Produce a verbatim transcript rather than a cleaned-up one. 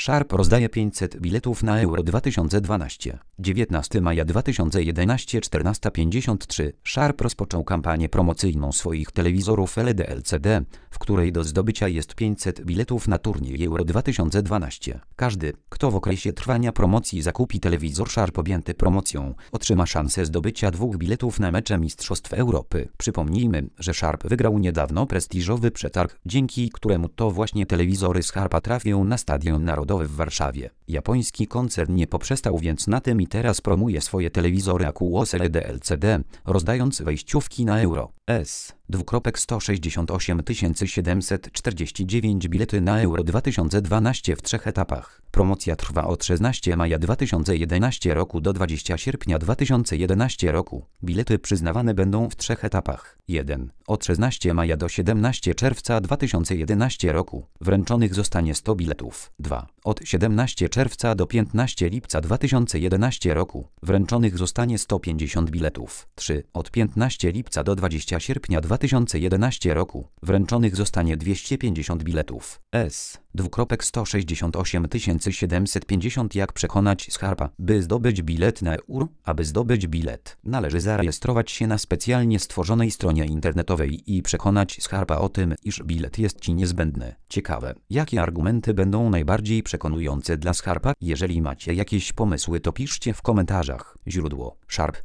Sharp rozdaje pięćset biletów na Euro dwa tysiące dwanaście. dziewiętnastego maja dwa tysiące jedenaście czternaście pięćdziesiąt trzy. Sharp rozpoczął kampanię promocyjną swoich telewizorów L E D L C D, w której do zdobycia jest pięćset biletów na turniej Euro dwa tysiące dwanaście. Każdy, kto w okresie trwania promocji zakupi telewizor Sharp objęty promocją, otrzyma szansę zdobycia dwóch biletów na mecze Mistrzostw Europy. Przypomnijmy, że Sharp wygrał niedawno prestiżowy przetarg, dzięki któremu to właśnie telewizory Sharpa trafią na Stadion Narodowy w Warszawie. Japoński koncern nie poprzestał więc na tym i teraz promuje swoje telewizory A Q O S L E D L C D, rozdając wejściówki na Euro. S. sto sześćdziesiąt osiem tysięcy siedemset czterdzieści dziewięć bilety na Euro dwa tysiące dwanaście w trzech etapach. Promocja trwa od szesnastego maja dwa tysiące jedenastego roku do dwudziestego sierpnia dwa tysiące jedenastego roku. Bilety przyznawane będą w trzech etapach. jeden. Od szesnastego maja do siedemnastego czerwca dwa tysiące jedenastego roku. Wręczonych zostanie sto biletów. dwa. Od siedemnastego czerwca do piętnastego lipca dwa tysiące jedenastego roku. Wręczonych zostanie sto pięćdziesiąt biletów. trzy. Od piętnastego lipca do dwudziestego sierpnia dwa tysiące jedenastego roku. Wręczonych zostanie dwieście pięćdziesiąt biletów. S. sto sześćdziesiąt osiem tysięcy siedemset pięćdziesiąt. Jak przekonać Sharpa, by zdobyć bilet na Euro? Aby zdobyć bilet, należy zarejestrować się na specjalnie stworzonej stronie internetowej i przekonać Sharpa o tym, iż bilet jest Ci niezbędny. Ciekawe, jakie argumenty będą najbardziej przekonujące dla Sharpa? Jeżeli macie jakieś pomysły, to piszcie w komentarzach. Źródło: Sharp.